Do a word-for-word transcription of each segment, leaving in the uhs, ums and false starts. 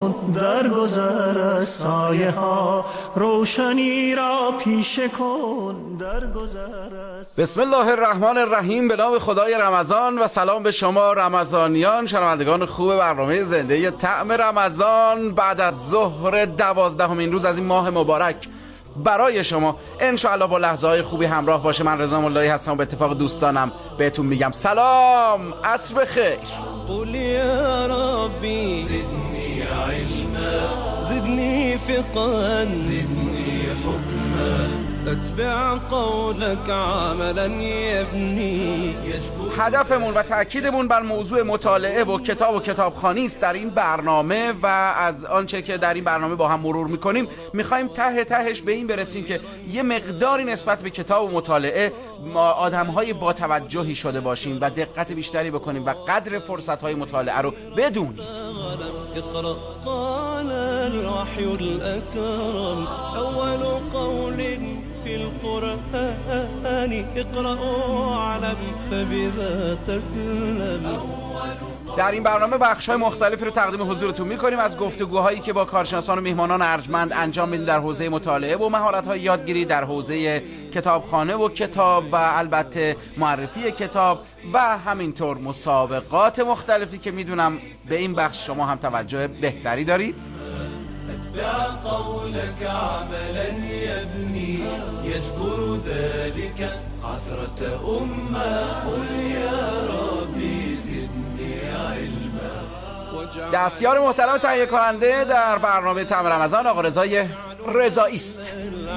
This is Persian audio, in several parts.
در گذر از سایه ها روشنی را پیشه کن در گذر از. بسم الله الرحمن الرحیم. به نام خدای رمضان و سلام به شما رمضانیان، شنوندگان خوب برنامه زنده طعم رمضان. بعد از ظهر دوازدهمین روز از این ماه مبارک برای شما انشاءالله با لحظه های خوبی همراه باشه. من رضا ملایی هستم و به اتفاق دوستانم بهتون میگم سلام، عصر بخیر. قل یا ربی زدنی علما زدنی فقها زدنی حکما اتبع قولك عملا یبنی. هدفمون و تأکیدمون بر موضوع مطالعه و کتاب و کتابخوانی است در این برنامه و از آنچه که در این برنامه با هم مرور میکنیم میخوایم ته تهش به این برسیم که یه مقداری نسبت به کتاب و مطالعه آدمهای با توجهی شده باشیم و دقت بیشتری بکنیم و قدر فرصتهای مطالعه رو بدونیم. اقرأ قال الوحی الاکرم اول قول في القرآن اقرأوا علم فبذا تسلم. در این برنامه بخش‌های مختلفی رو تقدیم حضورتون می‌کنیم از گفتگوهایی که با کارشناسان و میهمانان ارجمند انجام میدیم در حوزه مطالعه و مهارت‌های یادگیری در حوزه کتابخانه و کتاب و البته معرفی کتاب و همینطور مسابقات مختلفی که میدونم به این بخش شما هم توجه بهتری دارید. اتبع قولك عملا يبني يجبر ذلك عثرة أمة قل يا ربي زدني علما. دستیار محترم تهیه کننده در برنامه طعم رمضان آقا رضای رضایی است.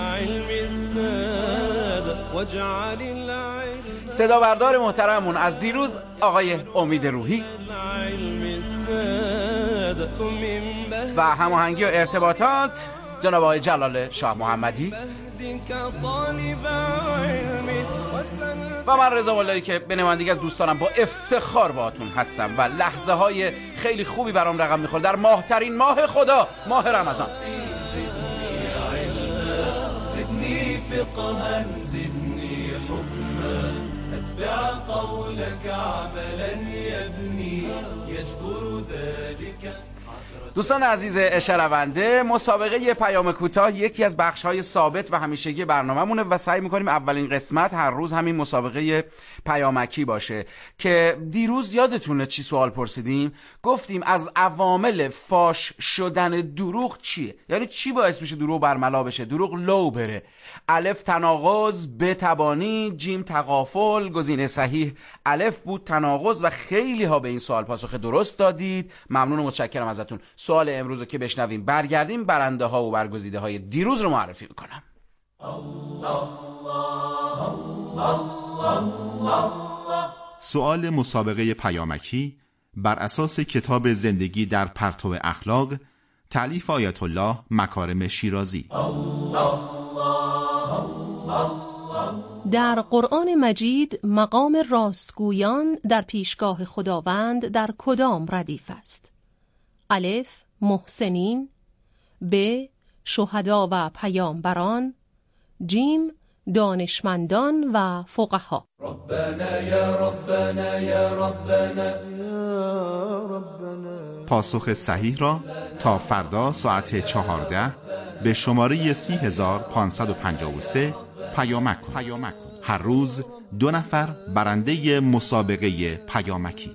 صدا بردار محترممون از دیروز آقای امید روحی و هماهنگی و ارتباطات جناب آقای جلال شاه محمدی و من رضا ملایی که به نمایندگی از دوستانم با افتخار باهاتون هستم و لحظه های خیلی خوبی برام رقم میخوره در ماهترین ماه خدا، ماه رمضان. زدنی فقها زدنی حکما اتبع قولك عملا یبنی یجبر ذلك. دوستان عزیز شنونده، مسابقه پیام کوتاه یکی از بخش‌های ثابت و همیشگی برنامه‌مونه و سعی می‌کنیم اولین قسمت هر روز همین مسابقه پیامکی باشه که دیروز یادتونه چی سوال پرسیدیم؟ گفتیم از عوامل فاش شدن دروغ چیه؟ یعنی چی باعث میشه دروغ برملا بشه، دروغ لو بره؟ الف تناقض، ب تبانی، جیم تغافل. گزینه صحیح الف بود، تناقض، و خیلی ها به این سوال پاسخ درست دادید. ممنون و متشکرم ازتون. سوال امروز رو که بشنویم برگردیم برنده ها و برگزیده های دیروز رو معرفی میکنم. سوال مسابقه پیامکی بر اساس کتاب زندگی در پرتو اخلاق تألیف آیت الله مکارم شیرازی. در قرآن مجید مقام راستگویان در پیشگاه خداوند در کدام ردیف است؟ الف محسنین، ب شهدا و پیامبران، جیم دانشمندان و فقها. ربنا یا ربنا یا ربنا یا ربنا. پاسخ صحیح را تا فردا ساعت چهارده به شماره سی هزار پانصد و پنجاه و سه پیامک پیامک هر روز دو نفر برنده مسابقه پیامکی.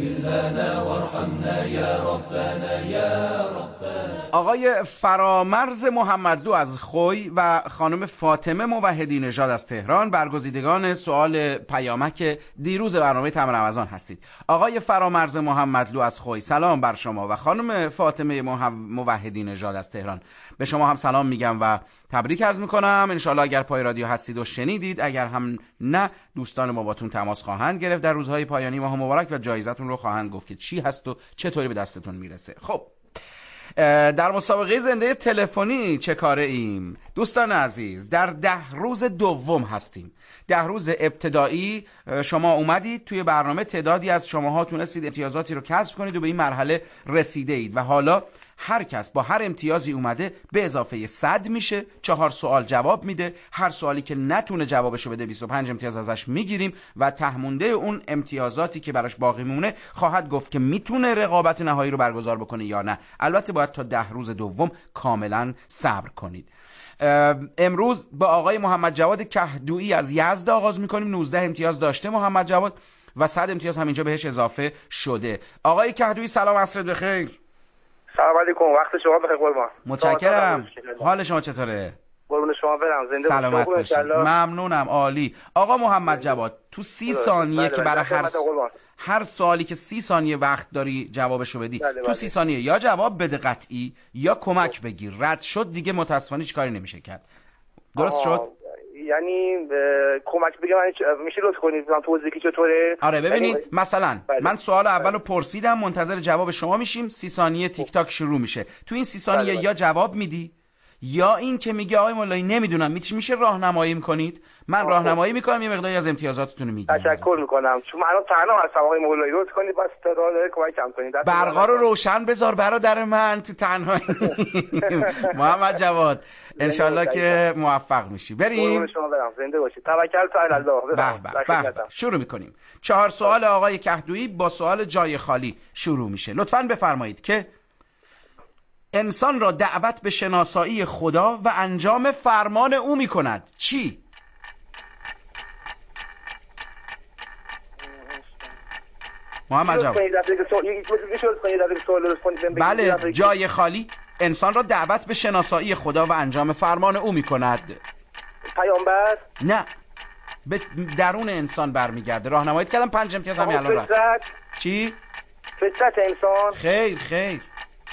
آقای فرامرز محمدلو از خوی و خانم فاطمه موحدی نژاد از تهران برگزیدگان سوال پیامک دیروز برنامه طعم رمضان هستید. آقای فرامرز محمدلو از خوی، سلام بر شما، و خانم فاطمه موحدی نژاد از تهران، به شما هم سلام میگم و تبریک عرض میکنم. انشالله اگر پای رادیو هستید و شنیدید، اگر هم نه، دوستان ما باتون تماس خواهند گرفت در روزهای پایانی ماه مبارک و جایزتون رو خواهند گفت که چی هست و چطوری به دستتون میرسه. خب در مسابقه زنده تلفنی چه کاره ایم؟ دوستان عزیز، در ده روز دوم هستیم. ده روز ابتدایی شما اومدید توی برنامه، تعدادی از شماها تونستید امتیازاتی رو کسب کنید و به این مرحله رسیده اید و حالا هر کس با هر امتیازی اومده به اضافه صد میشه، چهار سوال جواب میده، هر سوالی که نتونه جوابشو بده بیست و پنج امتیاز ازش میگیریم و تهمونده اون امتیازاتی که براش باقی مونه خواهد گفت که میتونه رقابت نهایی رو برگزار بکنه یا نه. البته باید تا ده روز دوم کاملا صبر کنید. امروز با آقای محمد جواد کهدویی از یزد آغاز میکنیم. نوزده امتیاز داشته محمد جواد و صد امتیاز همینجا بهش اضافه شده. آقای کهدویی سلام، عصرت بخیر. سلام علیکم، وقت شما بخیر قربان. متشکرم. حال شما چطوره؟ قربون شما برم، زنده سلامت باشید. ممنونم، عالی. آقا محمد جواد تو سی ثانیه که برای هر س... هر سوالی که سی ثانیه وقت داری جوابشو بدی، بله بله. تو سی ثانیه یا جواب بده قطعی یا کمک بگیر. رد شد دیگه متاسفانه هیچ کاری نمیشه کرد. درست شد؟ یعنی کمک بگم میشه لطف کنید من توضیح که چطوره؟ آره ببینید یعنی... مثلا بله. من سوال اولو پرسیدم، منتظر جواب شما میشیم. سی ثانیه تیک تاک شروع میشه. تو این سی ثانیه بله بله. یا جواب میدی یا این که میگه آقای مولایی نمیدونم، میشه راهنمایی میکنید؟ من راهنمایی میکنم، یه مقداری از امتیازاتتون رو میگم. تشکر میکنم، چون من الان تنها هستم آقای مولایی، لطف کنید بس تا داره کمکم کنید. برقا رو روشن بذار برادر من، تو تنهایی. محمد جواد انشالله که موفق میشی. بریم. شما برم، زنده باشید. توکل تو الله. به به. شروع میکنیم. چهار سوال آقای کهدویی با سوال جای خالی شروع میشه. لطفاً بفرمایید که انسان را دعوت به شناسایی خدا و انجام فرمان او می کند. چی؟ محمد جواد. بله، جای خالی. انسان را دعوت به شناسایی خدا و انجام فرمان او می کند. پیامبر؟ نه، به درون انسان برمیگرده. راهنماییت کردم، پنج امتیاز همین الان رفت. چی؟ فطرت انسان؟ خیر خیر.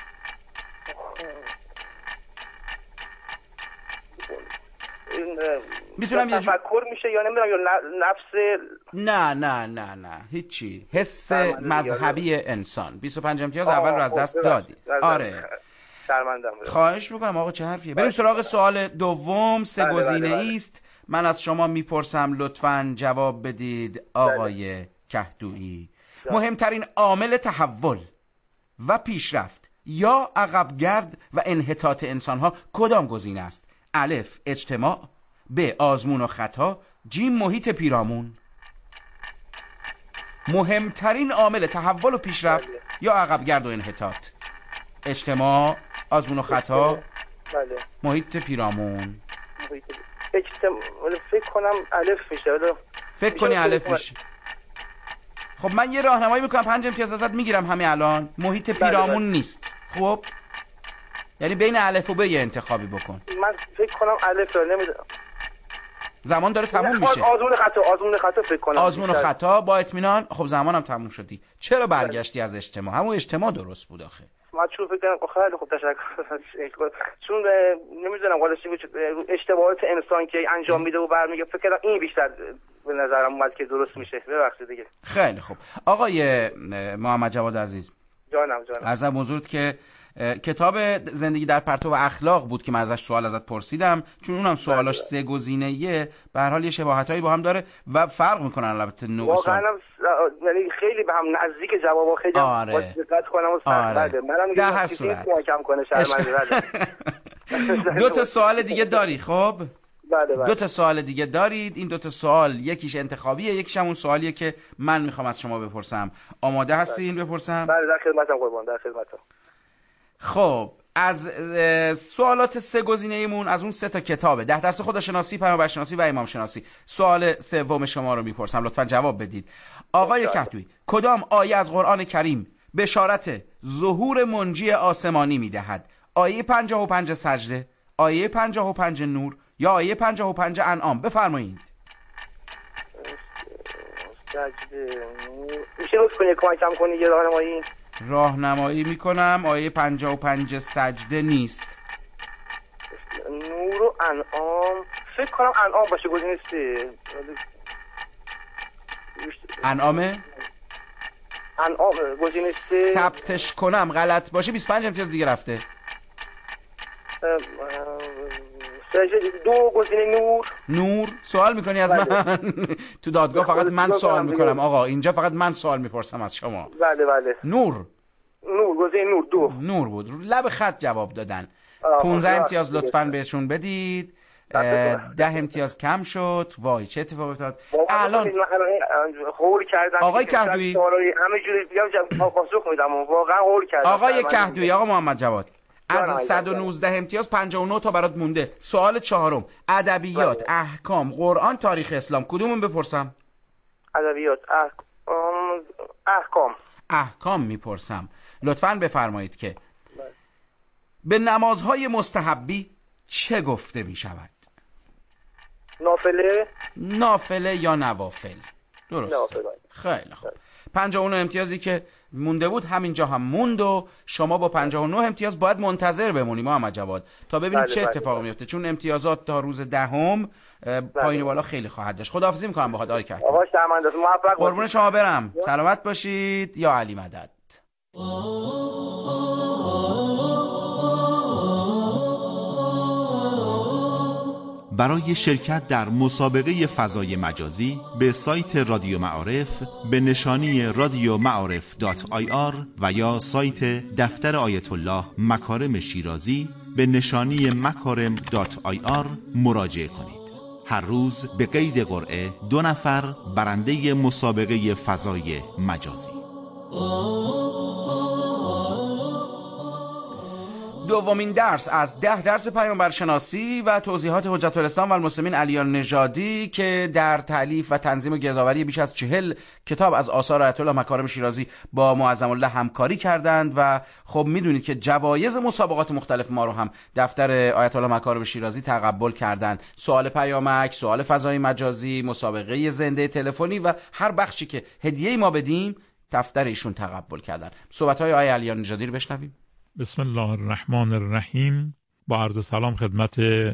میتونم یه تفکر میشه یا نمیدونم یا نفس؟ نه نه نه نه هیچی. حس مذهبی انسان. بیست و پنج امتیاز اول رو از دست دادی. آره شرمندم. خواهش میکنم آقا، چه حرفیه. بریم سراغ سوال دوم. سه گزینه‌ای است. من از شما میپرسم لطفاً جواب بدید آقای کهدویی. مهمترین عامل تحول و پیشرفت یا عقبگرد و انحطاط انسان‌ها کدام گزینه است؟ الف اجتماع، ب آزمون و خطا، جیم محیط پیرامون. مهمترین عامل تحول و پیشرفت بله. یا عقبگرد و انحطاط؟ اجتماع، آزمون و خطا، بله. محیط پیرامون. محیط اجتماع فکر کنم الف میشه. فکر کنی الف میشه. خب من یه راهنمایی میکنم، پنج امتیاز ازت میگیرم همین الان. محیط پیرامون بله بله. نیست. خب یعنی بین الف و ب یه انتخابی بکن. من فکر کنم الف رو نمیدونم. زمان داره تموم میشه. آزمون خطا، آزمون خطا فکر کنم. آزمون خطا با اطمینان. خب زمانم تموم شدی. چرا برگشتی از اجتماع؟ همون اجتماع درست بود آخه. من چون فکر کنم خیلی خوب تشکر. چون نمیدونم قالش اشتباهات انسان که انجام میده و برمیگه، فکر کنم این بیشتر به نظرم اومد که درست میشه. ببخشید دیگه. خیلی خوب. آقای محمد جواد عزیز. جانم جانم. عرضم حضورت که کتاب زندگی در پرتو اخلاق بود که من ازش سوال ازت پرسیدم، چون اونم سوالاش سه گزینه‌ایه، به هر حال یه شباهتایی با هم داره و فرق میکنن البته نوع سوال. یعنی خیلی به هم نزدیک جوابا، خیلی آره. دقت کنم و آره. منم در هر صورت کمکم کنه شرمنده. دو تا سوال دیگه داری؟ خب بله بله. دو تا سوال دیگه دارید. این دو تا سوال یکیش انتخابیه، یکیش همون سوالیه که من میخوام از شما بپرسم. آماده هستین بپرسم؟ بله در خدمتم قربان، در خدمتم. خب از سوالات سه گزینه‌ایمون از اون سه تا کتابه، ده درس خداشناسی، پیامبرشناسی و امام شناسی. سوال سوم شما رو میپرسم، لطفاً جواب بدید. آقای کهدویی، کدام آیه از قرآن کریم بشارت ظهور منجی آسمانی میدهد؟ آیه پنجاه و پنج سجده، آیه پنجاه و پنج نور یا آیه پنجاه و پنج انعام؟ بفرمایید. سجده نور. میشه لطف کنید کمکم کنید یه راهنمایی؟ راهنمایی میکنم. آیه پنجاه و پنج سجده نیست. نور و انعام فکر کنم انعام باشه گزینه سه. انعامه؟ انعام گزینه سه. ثبتش کنم غلط باشه بیست و پنج امتیاز دیگه رفته. دو گزینه نور. نور سوال میکنی از من؟ تو دادگاه فقط من سوال میکنم آقا، اینجا فقط من سوال میپرسم از شما. بله بله. نور. نور، گزینه نور دو. نور بود. لب خط جواب دادن. پونزده امتیاز لطفاً بهشون بدید. ده امتیاز کم شد. وای چه اتفاقی افتاد الان. هول کردم آقای کهدویی، همه جوری بیام پاسخ میدم، واقعا هول کردم. آقای کهدویی، آقا محمد جواد، از صد و نوزده امتیاز پنجاه و نه تا برات مونده. سوال چهارم، ادبیات، احکام، قرآن، تاریخ اسلام، کدومون بپرسم؟ ادبیات، احکام. احکام احکام میپرسم. لطفاً بفرمایید که به نمازهای مستحبی چه گفته میشود؟ نافله. نافله یا نوافل؟ درست. نافله. خیلی خوب. پنجاه و نه امتیازی که مونده بود همینجا هم موند و شما با پنجاه و نه امتیاز باید منتظر بمونی محمد جواد تا ببینیم بله چه بله اتفاقی میفته، چون امتیازات تا روز دهم پایین بالا خیلی خواهد داشت. خداحافظی میکنم باهات آقای کهدویی. آقا شرمنده است، موفق باشید. قربون شما برم. سلامت باشید. یا علی مدد. برای شرکت در مسابقه فضای مجازی به سایت رادیو معارف به نشانی رادیو معارف دات آی آر و یا سایت دفتر آیت الله مکارم شیرازی به نشانی مکارم دات آی آر مراجعه کنید. هر روز به قید قرعه دو نفر برنده مسابقه فضای مجازی. دومین درس از ده درس پیامبرشناسی و توضیحات حجت الاسلام و المسلمین علی نژادی که در تألیف و تنظیم و گردآوری بیش از چهل کتاب از آثار آیت الله مکارم شیرازی با معظم الله همکاری کردند و خب میدونید که جوایز مسابقات مختلف ما رو هم دفتر آیت الله مکارم شیرازی تقبل کردند. سوال پیامک، سوال فضای مجازی، مسابقه زنده تلفنی و هر بخشی که هدیه ما بدیم دفتر ایشون تقبل کردن. صحبت‌های آیه علی نژادی رو بشنویم. بسم الله الرحمن الرحیم. با عرض سلام خدمت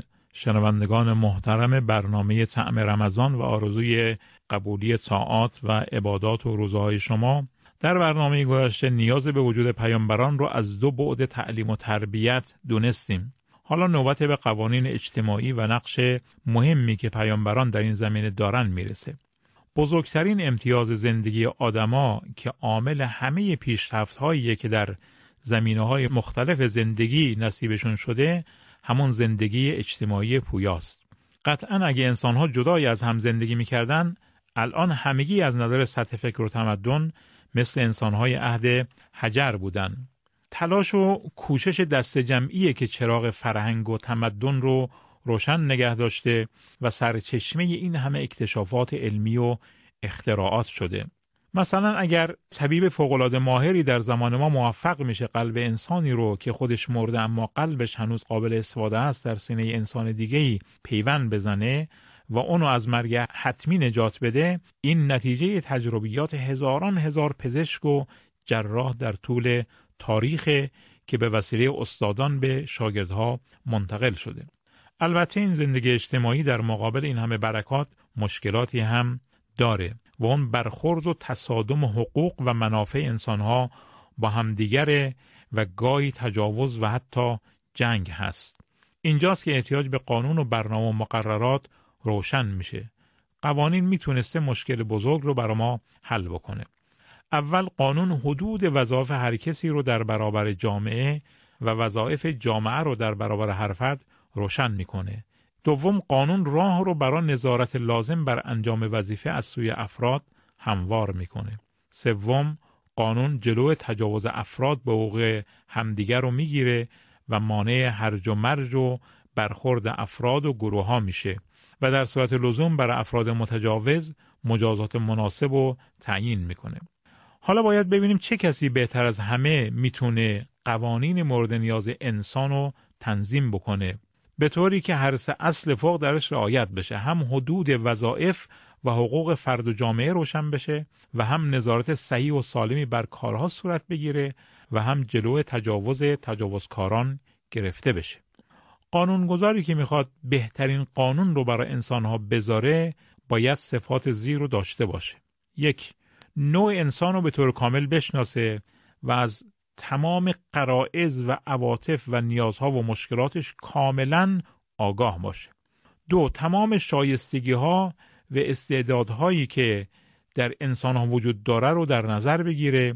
شنوندگان محترم برنامه طعم رمضان و آرزوی قبولی طاعات و عبادات و روزهای شما. در برنامه گذشته نیاز به وجود پیامبران رو از دو بعد تعلیم و تربیت دونستیم. حالا نوبت به قوانین اجتماعی و نقش مهمی که پیامبران در این زمینه دارن میرسه. بزرگترین امتیاز زندگی آدما که عامل همه پیشرفت‌هایی که در زمینه‌های مختلف زندگی نصیبشون شده همون زندگی اجتماعی پویاست. قطعاً اگه انسان‌ها جدای از هم زندگی می‌کردن الان همگی از نظر سطح فکر و تمدن مثل انسان‌های عهد حجر بودن. تلاش و کوشش دست جمعیه که چراغ فرهنگ و تمدن رو روشن نگه داشته و سرچشمه این همه اکتشافات علمی و اختراعات شده. مثلا اگر طبیب فوق‌العاده ماهری در زمان ما موفق میشه قلب انسانی رو که خودش مرده اما قلبش هنوز قابل استفاده است در سینه انسان دیگه‌ای پیوند بزنه و اونو از مرگ حتمی نجات بده، این نتیجه تجربیات هزاران هزار پزشک و جراح در طول تاریخ که به وسیله استادان به شاگردها منتقل شده. البته این زندگی اجتماعی در مقابل این همه برکات مشکلاتی هم داره و اون برخورد و تصادم حقوق و منافع انسانها با همدیگره و گاهی تجاوز و حتی جنگ هست. اینجاست که احتیاج به قانون و برنامه و مقررات روشن میشه. قوانین میتونسته مشکل بزرگ رو برای ما حل بکنه. اول قانون حدود وظایف هر کسی رو در برابر جامعه و وظایف جامعه رو در برابر هر فرد روشن میکنه. دوم قانون راه رو برای نظارت لازم بر انجام وظیفه از سوی افراد هموار میکنه. سوم قانون جلو تجاوز افراد به حقوق همدیگر رو میگیره و مانع هرج و مرج و برخورد افراد و گروه ها میشه و در صورت لزوم برای افراد متجاوز مجازات مناسب رو تعیین میکنه. حالا باید ببینیم چه کسی بهتر از همه میتونه قوانین مورد نیاز انسان رو تنظیم بکنه به طوری که هر سه اصل فوق درش رعایت بشه، هم حدود وظایف و حقوق فرد و جامعه روشن بشه و هم نظارت صحیح و سالمی بر کارها صورت بگیره و هم جلوی تجاوز تجاوزکاران گرفته بشه. قانونگذاری که میخواد بهترین قانون رو برای انسانها بذاره باید صفات زیر رو داشته باشه. یک، نوع انسان رو به طور کامل بشناسه و از تمام غرایز و عواطف و نیازها و مشکلاتش کاملا آگاه باشه. دو، تمام شایستگی ها و استعدادهایی که در انسان ها وجود داره رو در نظر بگیره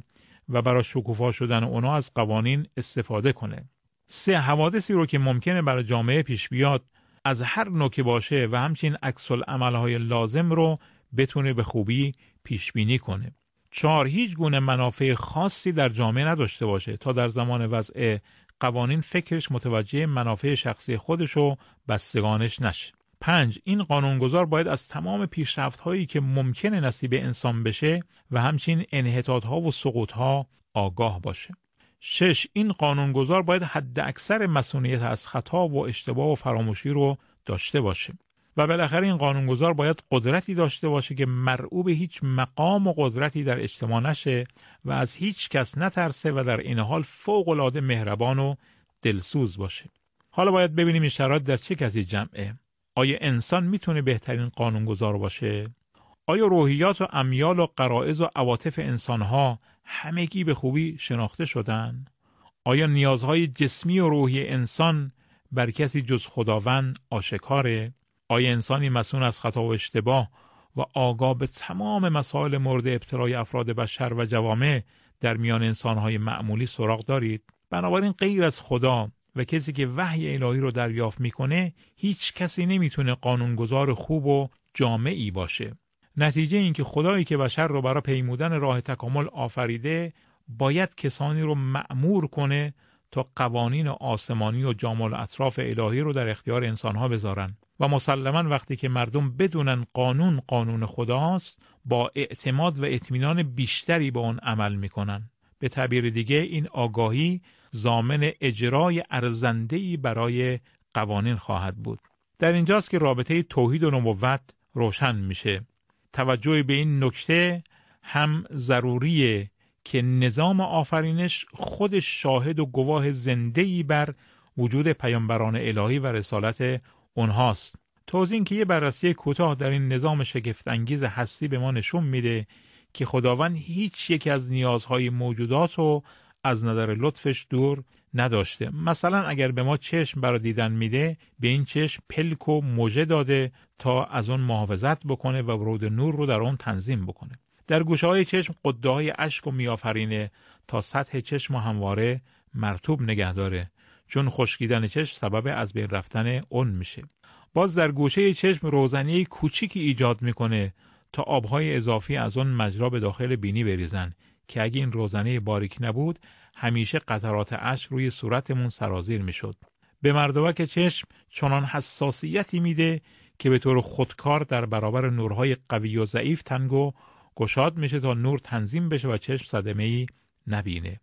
و برای شکوفا شدن اونا از قوانین استفاده کنه. سه، حوادثی رو که ممکنه برای جامعه پیش بیاد از هر نوع که باشه و همچنین عکس العمل‌های لازم رو بتونه به خوبی پیش بینی کنه. چهار، هیچ گونه منافع خاصی در جامعه نداشته باشه تا در زمان وضع قوانین فکرش متوجه منافع شخصی خودش و بستگانش نشه. پنج، این قانونگذار باید از تمام پیشرفت‌هایی که ممکنه نصیب انسان بشه و همچنین انحطاط‌ها و سقوط‌ها آگاه باشه. شش، این قانونگذار باید حد اکثر مسئولیت از خطا و اشتباه و فراموشی رو داشته باشه. و بالاخره این قانونگذار باید قدرتی داشته باشه که مرعوب هیچ مقام و قدرتی در اجتماع نشه و از هیچ کس نترسه و در این حال فوق‌العاده مهربان و دلسوز باشه. حالا باید ببینیم این شرایط در چه کسی جمعه. آیا انسان میتونه بهترین قانونگذار باشه؟ آیا روحیات و امیال و غرایز و عواطف انسانها همگی به خوبی شناخته شدن؟ آیا نیازهای جسمی و روحی انسان بر کسی جز خداوند آشکاره؟ آیا انسانی مسئول از خطا و اشتباه و آگاه به تمام مسائل مورد ابتلای افراد بشر و جوامع در میان انسانهای معمولی سراغ دارید؟ بنابراین غیر از خدا و کسی که وحی الهی رو دریافت میکنه هیچ کسی نمیتونه قانونگذار خوب و جامعی باشه. نتیجه این که خدایی که بشر رو برای پیمودن راه تکامل آفریده باید کسانی رو مأمور کنه تا قوانین آسمانی و جامال اطراف الهی رو در اختیار انسانها بذارن و مسلماً وقتی که مردم بدونن قانون قانون خداست با اعتماد و اطمینان بیشتری به اون عمل میکنن. به تعبیر دیگه این آگاهی ضامن اجرای ارزنده‌ای برای قوانین خواهد بود. در اینجاست که رابطه توحید و نبوت روشن میشه. توجه به این نکته هم ضروریه که نظام آفرینش خودش شاهد و گواه زنده‌ای بر وجود پیامبران الهی و رسالت اونهاست. توضیح این که یه بررسی کوتاه در این نظام شگفت انگیز هستی به ما نشون میده که خداوند هیچ یک از نیازهای موجودات رو از نظر لطفش دور نداشته. مثلا اگر به ما چشم برای دیدن میده، به این چشم پلک و موجه داده تا از اون محافظت بکنه و ورود نور رو در اون تنظیم بکنه. در گوشه های چشم قده های اشک و میآفرینه تا سطح چشم همواره مرطوب نگه داره، چون خشکیدن چشم سبب از بین رفتن اون میشه. باز در گوشه چشم روزنه کوچیکی ایجاد میکنه تا آبهای اضافی از اون مجرا به داخل بینی بریزن که اگه این روزنه باریک نبود همیشه قطرات اشک روی صورتمون سرازیر میشد. به مردوک چشم چنان حساسیتی میده که به طور خودکار در برابر نورهای قوی و ضعیف تنگ و گشاد میشه تا نور تنظیم بشه و چشم صدمه‌ای نبینه.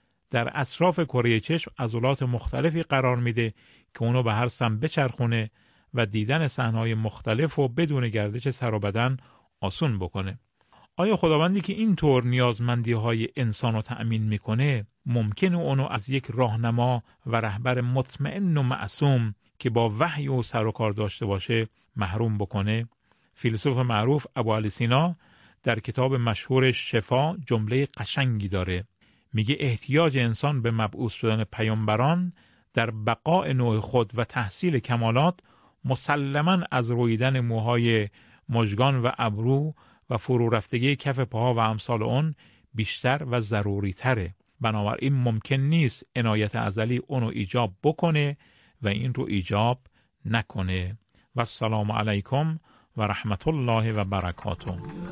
در اطراف کره چشم عضلات مختلفی قرار میده که اونو به هر سمت بچرخونه و دیدن صحنه‌های مختلف و بدون گردش سر و بدن آسون بکنه. آیا خداوندی که اینطور نیازمندی‌های انسان رو تأمین میکنه ممکنه اونو از یک راهنما و رهبر مطمئن و معصوم که با وحی و سر و کار داشته باشه محروم بکنه؟ فیلسوف معروف ابوعلی سینا در کتاب مشهورش شفا جمله قشنگی داره. میگه احتیاج انسان به مبعوث شدن پیامبران در بقاء نوع خود و تحصیل کمالات مسلماً از رویدن موهای مژگان و ابرو و فرو رفتگی کف پاها و امثال اون بیشتر و ضروری تره. بنابراین ممکن نیست عنایت ازلی اونو ایجاب بکنه و این رو ایجاب نکنه. و السلام علیکم و رحمت الله و برکاته.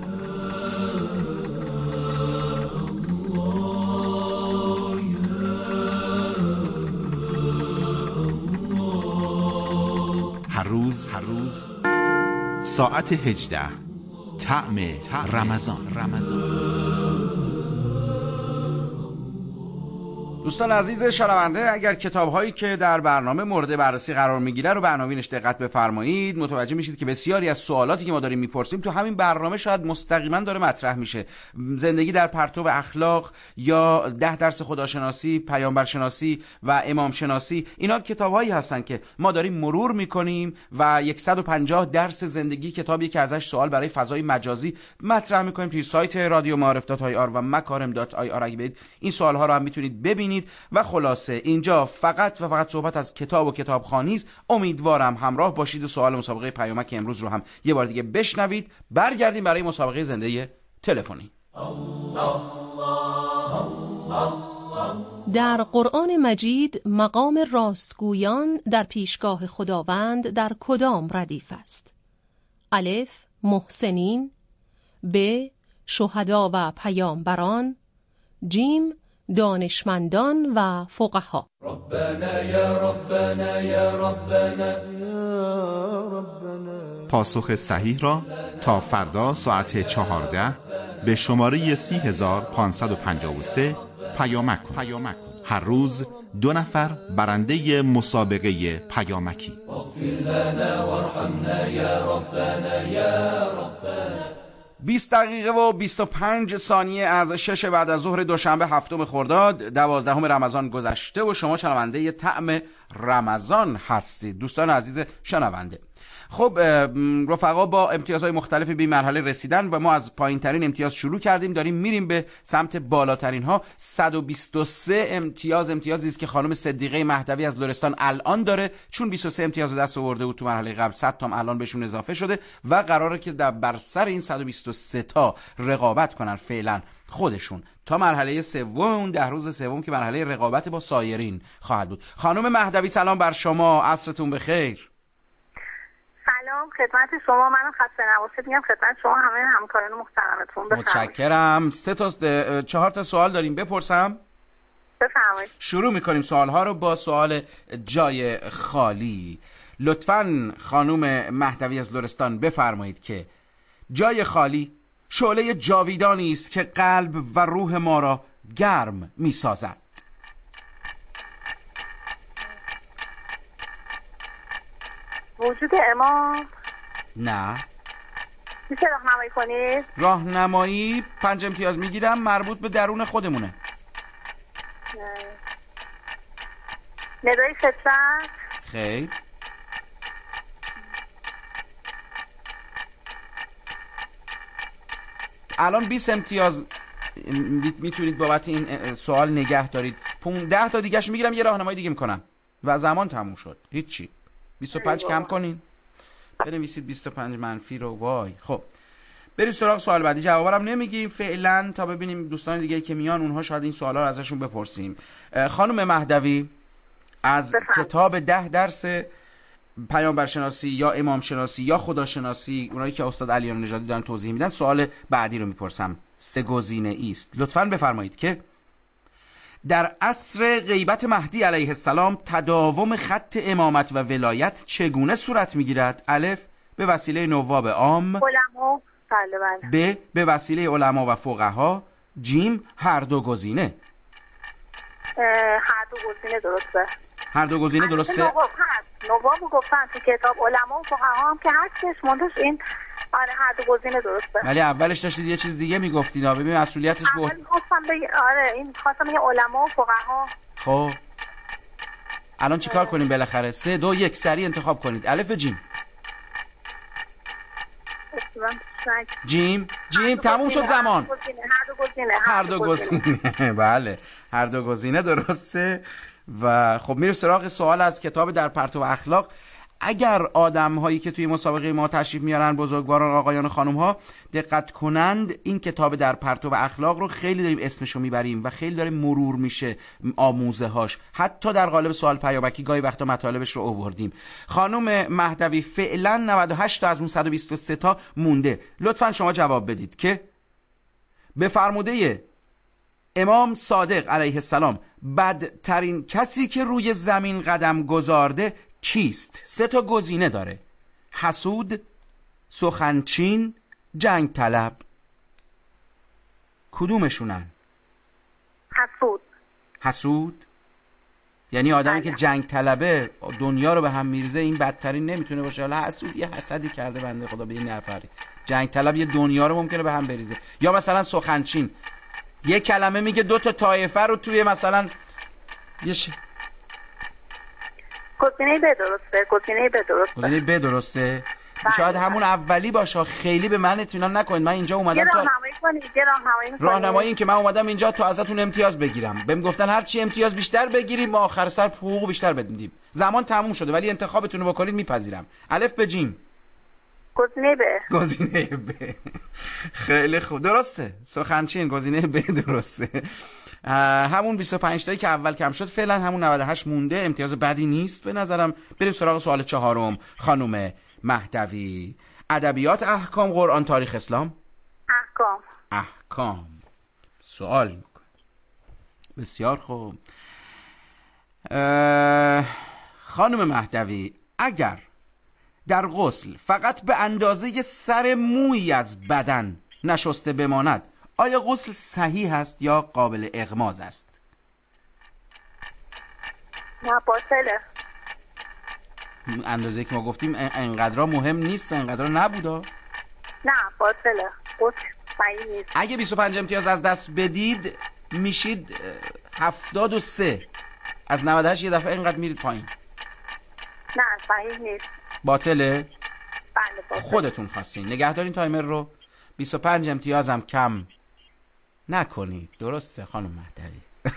هر روز هر روز ساعت هجده طعم رمضان رمضان. دوستان عزیز شنونده، اگر کتاب‌هایی که در برنامه مورد بررسی قرار می‌گیره رو برنامه‌اش دقت بفرمایید، متوجه میشید که بسیاری از سوالاتی که ما داریم میپرسیم تو همین برنامه شاید مستقیما داره مطرح میشه. زندگی در پرتو اخلاق یا ده درس خداشناسی، پیامبرشناسی و امامشناسی، اینا کتاب‌هایی هستن که ما داریم مرور می‌کنیم و صد و پنجاه درس زندگی کتابی که ازش سوال برای فضای مجازی مطرح می‌کنیم توی سایت رادیو معارف دات آی آر و مکارم دات آی آر. اگه برید این سوال‌ها رو هم میتونید ببینید. و خلاصه اینجا فقط و فقط صحبت از کتاب و کتابخوانی است. امیدوارم همراه باشید و سوال مسابقه پیامک امروز رو هم یه بار دیگه بشنوید. برگردیم برای مسابقه زنده تلفنی. الله الله در قرآن مجید مقام راستگویان در پیشگاه خداوند در کدام ردیف است؟ الف محسنین، ب شهدا و پیامبران، جیم دانشمندان و فقها. ربنا یا ربنا یا ربنا یا ربنا. پاسخ صحیح را تا فردا ساعت چهارده به شماره سی هزار پانصد و پنجاه و سه پیامک کنید. هر روز دو نفر برنده مسابقه پیامکی. اغفر لنا وارحمنا یا ربنا یا ربنا. بیست دقیقه و بیست و پنج ثانیه از شش بعد از ظهر دوشنبه هفتم خرداد دوازدهم رمضان گذشته و شما شنونده طعم رمضان هستید دوستان عزیز شنونده. خب رفقا با امتیازهای مختلفی به مرحله رسیدن و ما از پایین ترین امتیاز شروع کردیم، داریم میریم به سمت بالاترین ها. صد و بیست و سه امتیاز امتیازی است که خانم صدیقه مهدوی از لرستان الان داره، چون بیست و سه امتیاز دست آورده بود تو مرحله قبل، صد تا الان بهشون اضافه شده و قراره که در بر سر این صد و بیست و سه تا رقابت کنن فعلا خودشون تا مرحله سوم، اون ده روز سوم که مرحله رقابت با سایرین خواهد بود. خانم مهدوی سلام بر شما، عصرتون بخیر. سلام خدمت شما، منم خسته نباشید میگم خدمت شما همه همکاران محترمتون. بفرمایید. متشکرم. سه تا چهار تا سوال داریم، بپرسم؟ بفرمایید. شروع میکنیم سوال ها رو با سوال جای خالی. لطفاً خانم مهدوی از لرستان بفرمایید که جای خالی شعله جاویدانی است که قلب و روح ما را گرم میسازد. وجود امام. نه. میشه راهنمایی کنید؟ راهنمایی پنج امتیاز میگیرم، مربوط به درون خودمونه. ندای فطرت. خیر. الان بیست امتیاز میتونید بابت این سوال نگه دارید. ده تا دیگهش میگیرم، یه راهنمایی دیگه میکنم و زمان تموم شد. هیچی. بیست و پنج کم کنین، بنویسید بیست و پنج منفی رو. وای. خب بریم سراغ سوال بعدی. جوابارم نمیگیم فعلا تا ببینیم دوستان دیگه که میان اونها شاید این سوالا رو ازشون بپرسیم. خانم مهدوی از بفهم. کتاب ده درس پیامبرشناسی یا امام شناسی یا خداشناسی، اونایی که استاد علی نژادی دارن توضیح میدن، سوال بعدی رو میپرسم. سه گزینه است. لطفاً بفرمایید که در عصر غیبت مهدی علیه السلام تداوم خط امامت و ولایت چگونه صورت میگیرد؟ الف به وسیله نواب عام، علما، بله بله. ب به وسیله علما و فقها، جیم هر دو گزینه. هر دو گزینه درسته. هر دو گزینه درسته. نواب هست، نواب گفتن تو کتاب، علما و فقها هم که هستش موندش این. آره هر دو گزینه درسته. ولی اولش داشتید یه چیز دیگه میگفتید. ببین مسئولیتش بود. اول خواستم بگم آره این خواستم بگم علما و فقها. خب الان چیکار کنیم بالاخره؟ سه دو یک سریع انتخاب کنید. الف جیم. جیم جیم تموم شد زمان. هر دو گزینه. هر دو گزینه. بله هر دو گزینه درسته. و خب میریم سراغ سوال از کتاب در پرتو اخلاق. اگر آدم هایی که توی مسابقه ما تشریف میارن، بزرگواران، آقایان و خانم ها، دقت کنند، این کتاب در پرتو اخلاق رو خیلی داریم اسمشو میبریم و خیلی داره مرور میشه آموزه هاش. حتی در قالب سوال پیامکی گاهی وقتا مطالبش رو آوردیم. خانم مهدوی فعلا نود و هشت تا از اون صد و بیست و سه تا مونده. لطفا شما جواب بدید که به فرموده امام صادق علیه السلام بدترین کسی که روی زمین قدم گذارده کیست؟ سه تا گزینه داره: حسود، سخنچین، جنگ طلب. کدومشونن؟ حسود. حسود یعنی آدمی که جنگ طلبه، دنیا رو به هم میرزه، این بدترین نمیتونه باشه. حالا حسود یه حسدی کرده بنده خدا به این نفری. جنگ طلب یه دنیا رو ممکنه به هم بریزه. یا مثلا سخنچین، یه کلمه میگه دو تا طایفه رو توی مثلا یه ش... گزینه ب درسته. گزینه ب درسته. گزینه ب درسته. شاید همون اولی باشه. خیلی به من اطمینان نکنید. من اینجا اومدم تا راهنمایی کنید. راهنمایی کنید. راهنمایی این که من اومدم اینجا تا ازتون امتیاز بگیرم. بهم گفتن هر چی امتیاز بیشتر بگیریم ما آخر سر حقوق بیشتر بدیم. زمان تموم شده ولی انتخابتون رو بکنید میپذیرم. الف به جیم. گزینه ب. گزینه ب. خیلی خوب. درسته. سخنچین گزینه ب درسته. همون بیست و پنج تایی که اول کم شد فعلا همون نود و هشت مونده، امتیاز بدی نیست به نظرم. بریم سراغ سوال چهارم. خانم مهدوی، ادبیات، احکام، قرآن، تاریخ اسلام؟ احکام. احکام. سوال میکنم. بسیار خوب. خانم مهدوی، اگر در غسل فقط به اندازه سر موی از بدن نشسته بماند، آیا غسل صحیح است یا قابل اغماض است؟ نه باطله. اندازه که ما گفتیم انقدر مهم نیست، انقدر نبودا؟ نه باطله، غسل صحیح نیست. اگه بیست و پنج امتیاز از دست بدید میشید هفتاد و سه. از نود و هشت یه دفعه اینقدر میرید پایین. نه صحیح نیست. باطله؟ بله باطله. خودتون خواستین. نگهدارین تایمر رو. بیست و پنج امتیاز هم کم نکنید. درسته خانم مهدوی؟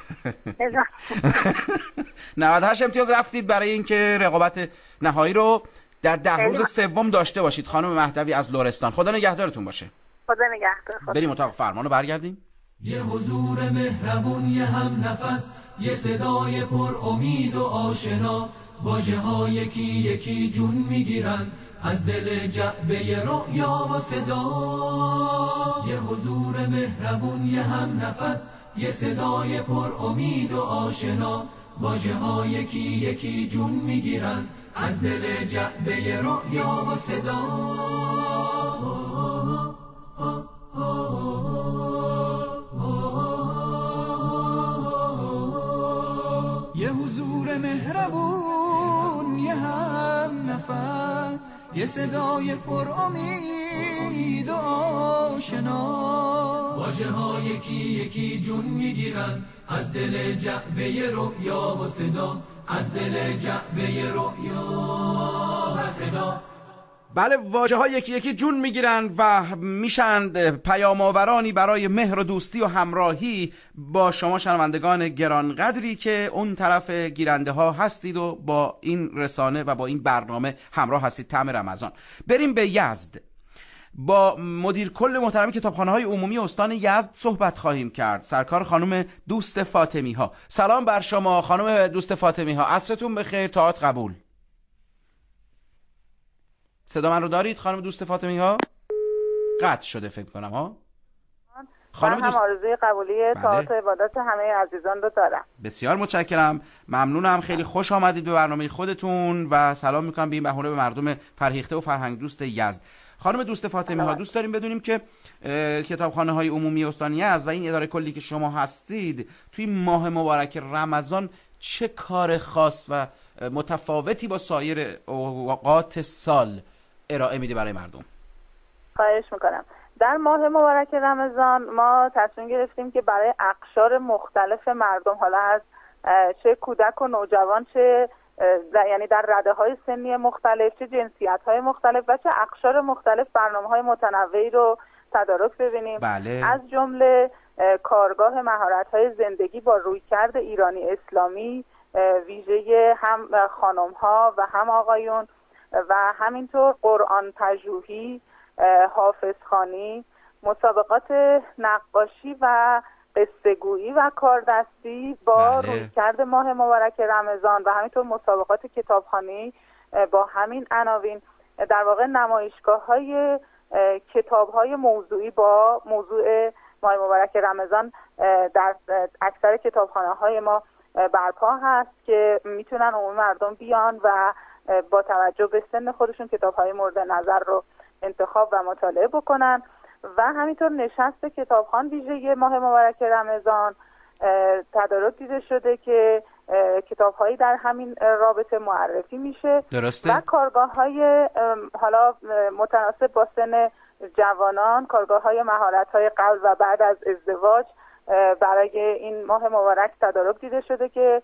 نود و هشت امتیاز رفتید برای اینکه رقابت نهایی رو در ده روز سوم داشته باشید. خانم مهدوی از لرستان، خدا نگهدارتون باشه. خدا نگهدار. بریم اتاق فرمان رو برگردیم. یه حضور مهربون، یه هم نفس، یه صدای پر امید و آشنا، واژه ها یکی یکی جون میگیرن از دل جعبه رؤیا و صدا. یه حضور مهربون، یه هم نفس، یه صدای پر امید و آشنا، واژه ها یکی یکی جون میگیرن از دل جعبه رؤیا و صدا. یه حضور مهربون، یه هم نفس، یه صدای پر امید و آشنا، واژه ها یکی یکی جون میگیرن از دل جعبه رؤیا و صدا، از دل جعبه رؤیا و صدا. بله، واژه ها یکی یکی جون میگیرن و میشن پیام آورانی برای مهر و دوستی و همراهی با شما شنوندگان گرانقدری که اون طرف گیرنده ها هستید و با این رسانه و با این برنامه همراه هستید. طعم رمضان. بریم به یزد. با مدیر کل محترم کتابخانه های عمومی استان یزد صحبت خواهیم کرد. سرکار خانم دوست فاطمی ها. سلام بر شما خانم دوست فاطمی ها، عصرتون بخیر، طاعت قبول. صدا من رو دارید خانم دوست فاطمی ها؟ قطع شده فکر کنم ها. خانم دوست... هم آرزوی قبولی طاعت عبادت همه عزیزان رو دارم. بسیار متشکرم، ممنونم، خیلی خوش آمدید به برنامه خودتون و سلام میکنم به این بهونه به مردم فرهیخته و فرهنگ دوست یزد. خانم دوست فاطمی ها، دوست داریم بدونیم که کتابخانه های عمومی استان یزد و این اداره کلی که شما هستید توی ماه مبارک رمضان چه کار خاص و متفاوتی با سایر اوقات سال ارائه میده برای مردم؟ خواهش میکنم. در ماه مبارک رمضان ما تصمیم گرفتیم که برای اقشار مختلف مردم، حالا از چه کودک و نوجوان، چه یعنی در رده های سنی مختلف، چه جنسیت های مختلف و چه اقشار مختلف، برنامه های متنوعی رو تدارک ببینیم. بله. از جمله کارگاه مهارت های زندگی با رویکرد ایرانی اسلامی، ویژه هم خانم ها و هم آقایون، و همینطور قرآن پژوهی، حافظ خوانی، مسابقات نقاشی و قصه‌گویی و کاردستی با بله. رویکرد ماه مبارک رمضان و همینطور مسابقات کتابخوانی با همین عناوین. در واقع نمایشگاه‌های کتاب‌های موضوعی با موضوع ماه مبارک رمضان در اکثر کتابخانه‌های ما برپا هست که میتونن عموم مردم بیان و با توجه به سن خودشون کتاب‌های مورد نظر رو انتخاب و مطالعه بکنن. و همینطور نشست کتابخوان ویژه ماه مبارک رمضان تدارک دیده شده که کتاب‌هایی در همین رابطه معرفی میشه. درسته. و کارگاه‌های حالا متناسب با سن جوانان، کارگاه‌های مهارت‌های قبل و بعد از ازدواج برای این ماه مبارک تدارک دیده شده که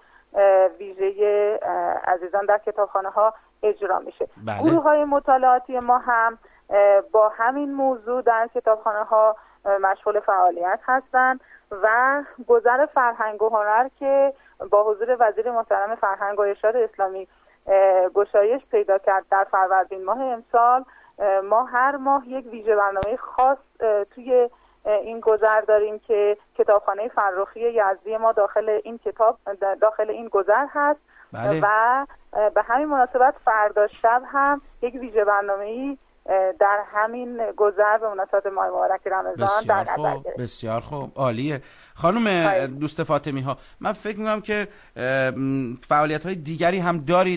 ویژه عزیزان در کتابخانه‌ها اجرا میشه. بله. گروه‌های مطالعاتی ما هم با همین موضوع در کتابخانه‌ها مشغول فعالیت هستند و گذر فرهنگ و هنر که با حضور وزیر محترم فرهنگ و ارشاد اسلامی گشایش پیدا کرد در فروردین ماه امسال، ما هر ماه یک ویژه برنامه خاص توی این گذر داریم که کتابخانه فرخی یزدی ما داخل این کتاب داخل این گذر هست. بله. و به همین مناسبت فردا شب هم یک ویژه برنامه‌ای در همین گذر به مناسبت ماه مبارک رمضان در نظر گرفت. بسیار خوب، عالیه. خانم دوست فاطمی ها، من فکر می‌کنم که فعالیت‌های دیگری هم دارید